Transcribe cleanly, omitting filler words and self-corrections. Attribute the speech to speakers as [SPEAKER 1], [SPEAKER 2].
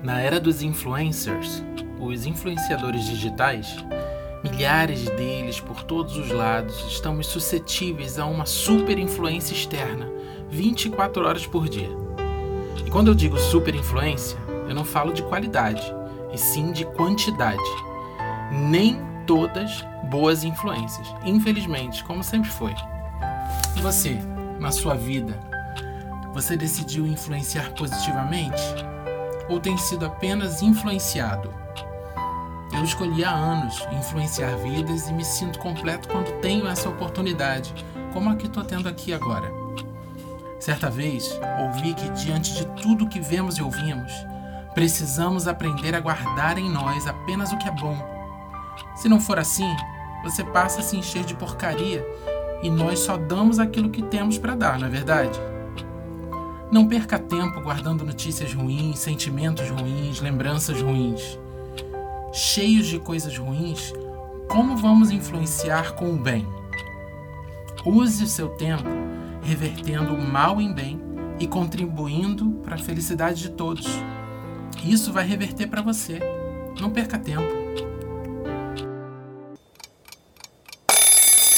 [SPEAKER 1] Na era dos influencers, os influenciadores digitais, milhares deles por todos os lados, estamos suscetíveis a uma super influência externa, 24 horas por dia. E quando eu digo super influência, eu não falo de qualidade, e sim de quantidade. Nem todas boas influências, infelizmente, como sempre foi. E você, na sua vida, você decidiu influenciar positivamente? Ou tem sido apenas influenciado? Eu escolhi há anos influenciar vidas e me sinto completo quando tenho essa oportunidade, como a que estou tendo aqui agora. Certa vez, ouvi que diante de tudo que vemos e ouvimos, precisamos aprender a guardar em nós apenas o que é bom. Se não for assim, você passa a se encher de porcaria e nós só damos aquilo que temos para dar, não é verdade? Não perca tempo guardando notícias ruins, sentimentos ruins, lembranças ruins. Cheios de coisas ruins, como vamos influenciar com o bem? Use o seu tempo revertendo o mal em bem e contribuindo para a felicidade de todos. Isso vai reverter para você. Não perca tempo.